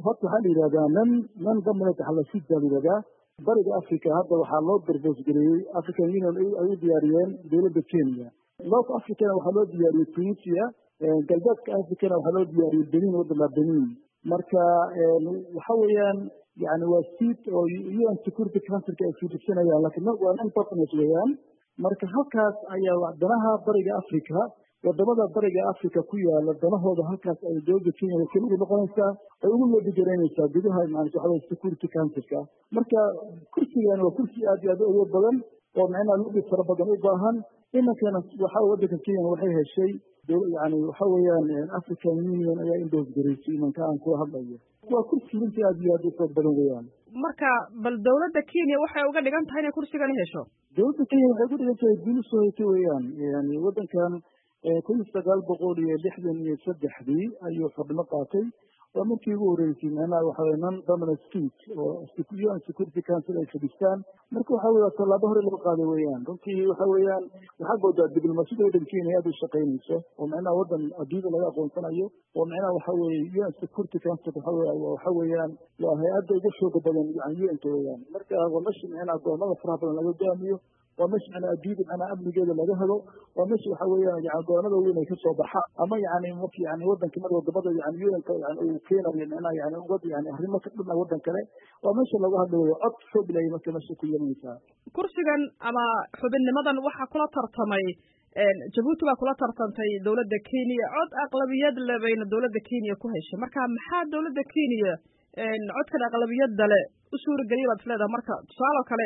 horta waxaa la yidhahdaa nan dominant xalashid baa la yidhahdaa bariga Africa hadda waxaa loo darboosgareeyey African Union ay u diyaariyeen dowladda Kenya. North Africana waxaa loo diyaariyey Tunisia, galbeedka Africana waxaa loo diyaariyey Benin, waddanka Benin. Marka waxa weeyaan yani waa seat oo UN Security Council ay fiirsanayaan, laakiin waa non partners weeyaan. Marka halkaas ayaa wadanaha bariga Africa, wadamada bariga Africa ku yaala danahooda halkaas ay dowladda Kenya wakiil ugu noqonaysaa, ay ugu loobigareynaysaa gudaha macnaha Security Council-ka. Marka kursigan waa kursi aad iyo aad u awood badan oo macnaha loobi fara badan u baahan. inankana waxa waddanka Kenya waxay heshay yani waxa weeyaan African Union ayaa indoos gareysay inanka aan ku hadlayo. waa kursi runtii aad iyo aad u xoog badan weeyaan. marka bal dowladda Kenya waxay uga dhigan tahay inay kursigan hesho. dowladda Kenya waxay ku dhigan tahay guul soo haytay weeyaan. yani waddankan 1963 ayuu xubno qaatay. waa markii ugu horeysay macnaha waxa weeye non dominant state oo UN Security Council ay fadhistaan. marka waxa weeye tallaabo hore lagu qaaday weeyaan. runtii waxa weeyaan waxaa moodaa diblomaasiyadda waddanka Kenya aad u shaqaynayso oo macnaha waddan adduunyada laga aqoonsanayo oo macnaha waxa weeye UN Security Council waxa weeyaan waa hay-adda ugu xooga badan yani UN-ka weeyaan. marka waa meesha macnaha go'aamada faraha badan laga go'aamiyo, waa meesha macnaha adduunyada macnaha amnigeeda laga helo, waa meesha waxa weeyaan yani go'aamada weyn ay ka soo baxaan ama yani markii yani waddanka mar wadamada yani UN-ka yani uu keenayo macnaha yani uga yani arrimo ka dhana waddan kale, waa meesha lagu hadlayo cod xoog leh marka meesha ku yeelanaysaa. kursigan ama xubinnimadan waxaa kula tartamay Djibouti baa kula tartantay dowladda Kenya, cod aqlabiyad leh bayna dowladda Kenya ku heshay. marka maxaa dowladda Kenya codkan aqlabiyadda leh u suurageliyay baad isleedahay? marka tusaale kale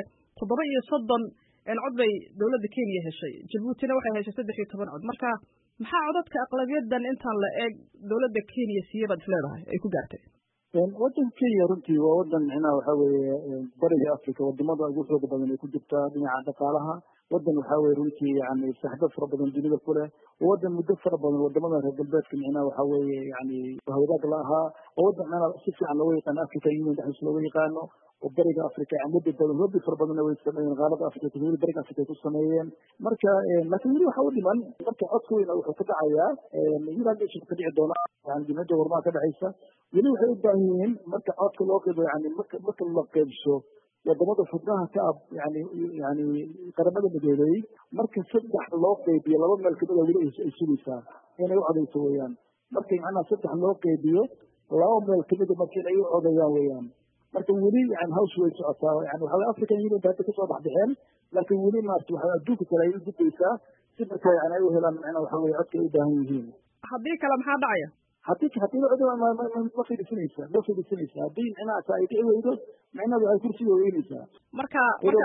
37 cod bay dowladda Kenya heshay, Djiboutina waxay heshay 13 cod. marka maxaa codadka aqlabiyaddan intaan la eeg dowladda Kenya siiyay baad isleedahay ay ku gaartay? waddanka Kenya runtii waa waddan macnaha waxa weeye bariga Africa wadamada ugu xooga badan ay ku jirtaa dhinaca dhaqaalaha. waddan waxa weeye runtii yani saaxiibo fara badan dunida ku leh, waddan muddo fara badan wadamada reer galbeedka macnaha waxa weeye yani hawadaag la ahaa, waddan macnaha si fiican looga yaqaano African Union dhexdiisa looga yaqaano oo bariga Africa muddo badan loobi fara badan way sameeyeen qaaradda Africa weli bariga Africa ku sameeyeen. marka laakiin weli waxa u dhiman marka codka weyn wuxuu ka dhacayaa United Nations ka dhici doona yani jimcada warmaha ka dhacaysa. weli waxay u baahan yihiin marka codka loo qeybo yani marka la qeybso wadamada xubnaha ka yani qaramada midoobay marka saddex loo qeybiyo laba meel kamid weli ay sugaysaa inay u codayso weeyaan. marka macnaha saddex loo qeybiyo laba meel kamid markii ay u codayaan weeyaan. marka weli yani hawshu way socotaa yani waxa African Union hadda ka soo baxbixeen, laakiin weli maarta waxa adduunka kale ay u gudbaysaa si marka yani ay u helaan macnaha waxa weeye codka ay u baahan yihiin. haddii kale maxaa dhacaya? haddii ma fiidsanaysa haddii macnaha ay dhici weydo macnaha waxay kursiga weynaysaa. marka weli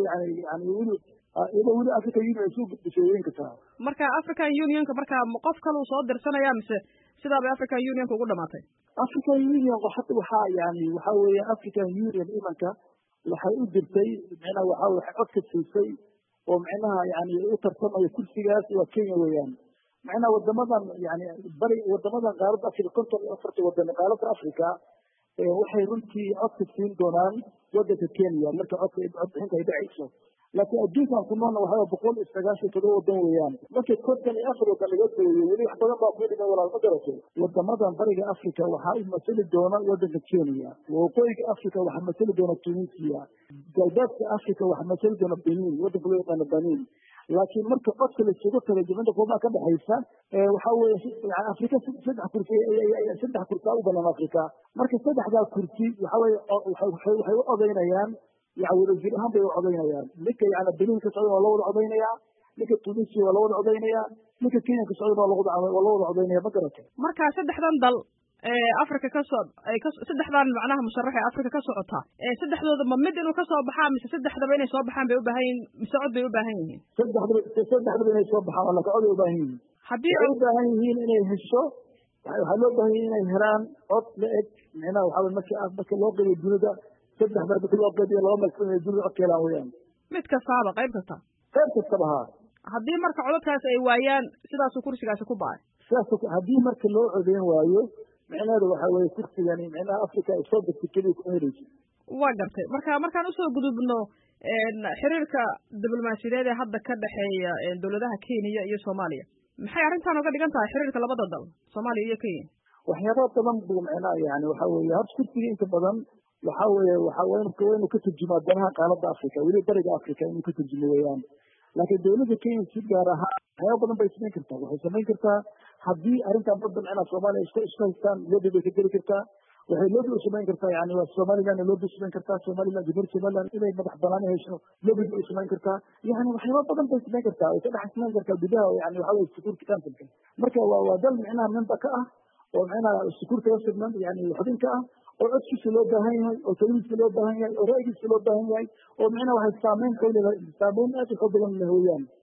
African Union ay soo gudbisay weyn kartaa. marka African Union-ka marka qof kale uu soo dirsanaya mise sidaa bay African Union-ka ugu dhamaatay? African Union hadda waxaa yani waxa weeye African Union imanka waxay u dirtay macnaha waxa waxay cod ka siisay oo macnaha yani u tartamaya kursigaas waa Kenya weeyaan. macnaha wadamadan yani wadamadan qaaradda Africa 54 wadan qaaradda Africa waxay runtii cod ka siin doonaan waddanka Kenya marka codbixinta ay dhacayso. laakiin adduunkan ku noolna waxaa 197 wadan weeyaan. marka 54 wadan laga sooyay weli wax badan baa ku dhiman walaal ma garato. wadamadan bariga Africa waxaa u masali doona waddanka Kenya, waqooyiga Africa waxaa masali doona Tunisia, galbeedka Africa waxaa masali doona Benin, waddanka loo yaqaano Benin. laakiin marka codka la isugu tago jimcada qoomaha ka dhaxaysa waxa weeye Africa saddex kursi u badan Africa. marka saddexdaa kursi waxa weeye waxay u codaynayaan يعني wadajir ahaan bay u codaynayaan. ninka yani Benin ka socda waa la wada codaynayaa, ninka Tunisia waa la wada codaynayaa, ninka Kenya ka socda waa la wada codaynayaa. ma garatay? marka saddexdan dal Africa ka soo saddexdan macnaha musharax ee Africa ka socota saddexdooda ma mid inuu ka soo baxaa mise saddexdaba inay soo baxaan bay u baahan yihiin mise cod bay u baahan yihiin? saddexdaba inay soo baxaan wala cod ay u baahan yihiin. haddii ay u baahan yihiin inay hesho waxaa loo baahan yahay inay helaan cod la eg macnaha waxa marka loo qeybiyo dunida saddex marka loo qeybiyo laba meel inay dunida cod ka helaan weeyaan. mid kastaaba qayb kastaba ha haddii marka codadkaas ay waayaan sidaasuu kursigaasi ku ba'ay. haddii marka loo codeyn waayo macnaheedu waxa weeye kursigani macnaha Africa ay soo degtay keliya ku helayso. waa gartay. markaan usoo gudubno xiriirka diblomaasiyadeed ee hadda ka dhexeeya dowladaha Kenya iyo Soomaaliya, maxay arrintan uga dhigan tahay xiriirka labada dal Soomaaliya iyo Kenya? waxyaaba badan buu macnaha yani waxa weeye habs kursiga inta badan waxa weeye inuu ka turjumaa danaha qaaradda Afrika weli bariga Afrika inuu ka turjumo weeyaan laakiin dowladda Kenya si gaar ahaan waxyaaba badan bay samayn kartaa waxay samayn kartaa haddii arrintan badda macnaha Soomaaliya isku haystaan loobi bay ka geli kartaa waxay loobi u samayn kartaa yani waa Somaliland loobi u samayn kartaa Somaliland inay madax banaan hesho loobi u samayn kartaa yani waxyaaba badan bay samayn kartaa oo ka dhex samayn kartaa gudaha yani waxa weeye security council marka waa dal macnaha member ka ah oo macnaha security council yani xubin ka ah oo codkiisa loo baahan yahay oo taladiisa loo baahan yahay oo ra'yigiisa loo baahan yahay oo macnaha waxay saameyn aad u xoog badan leh weeyaan